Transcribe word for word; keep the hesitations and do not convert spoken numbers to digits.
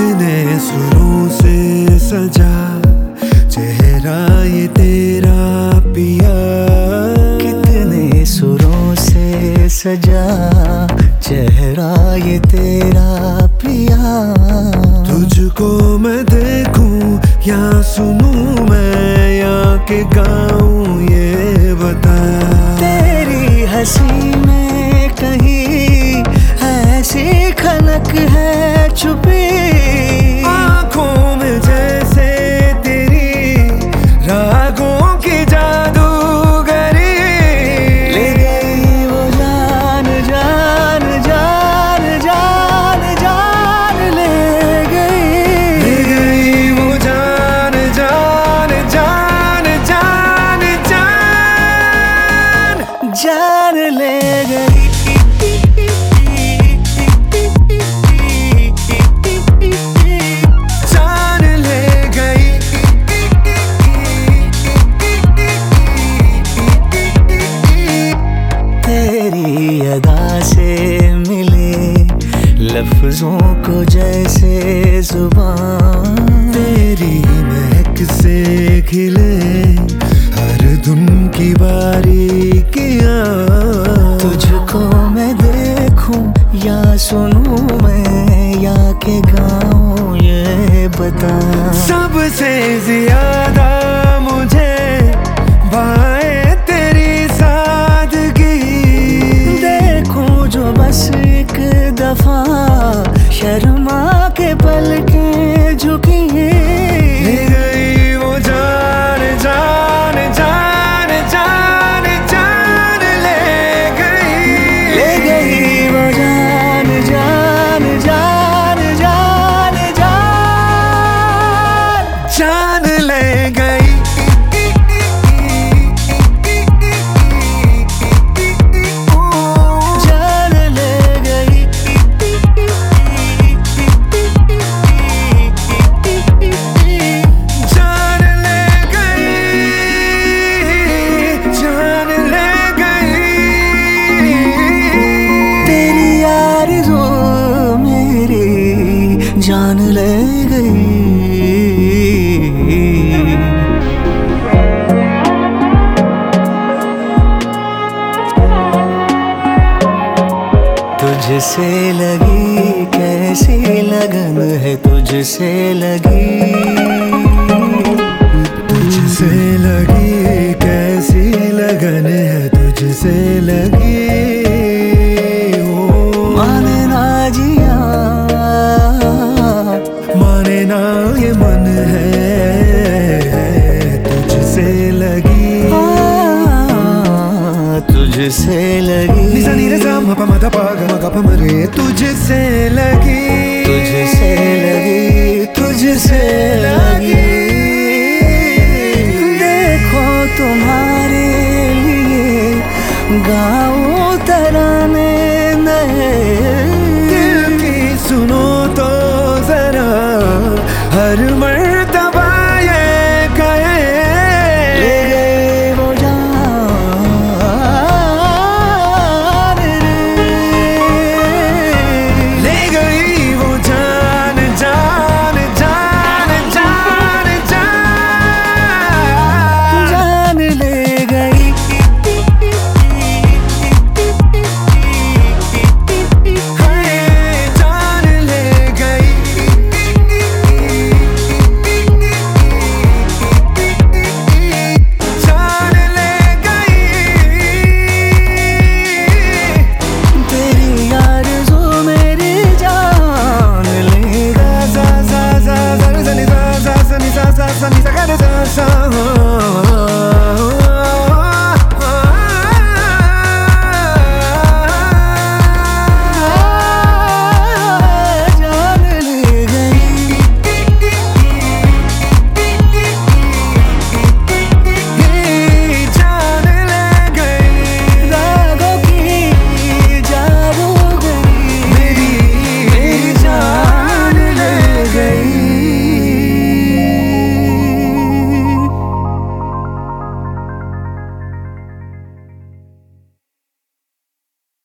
कितने सुरों से सजा चेहरा ये तेरा पिया, कितने सुरों से सजा चेहरा ये तेरा पिया। तुझको मैं देखूं या सुनूं मैं या के गाऊं ये बता। तेरी हंसी में कहीं ऐसी खनक है छुपी, आँखों में जैसे तेरी रागों की जादूगरी। ले गई वो जान जान जान जान जान ले गई, ले गई वो जान जान जान जान जान जान ले गई। अदा से मिले लफ्जों को जैसे जुबान, तेरी महक से खिले हर धुन की बारीकियां। तुझको मैं देखूं या सुनूं मैं या के गाऊं ये बता। सबसे ज्यादा मुझे भाए तेरी सादगी, जो बस एक दफा शर्मा के पलकें झुकी। ले गई वो जान जान जान जान जान ले गई, ले गई वो जान जान जान जान जान जान ले गई। जान ले गई। तुझसे लगी कैसी लगन है, तुझसे लगी, तुझसे लगी कैसी लगन है, तुझसे लगी। माने ना जिया माने ना ये मन है, तुझसे लगी, तुझसे लगी। निसा नीरे सा मा पा मा धा पा गा मा गा पा मा रे। तुझसे लगी, तुझसे लगी, तुझसे लगी। देखो तुम्हारे लिए गाऊं तराने नए, दिल की सुनो तो जरा हर मर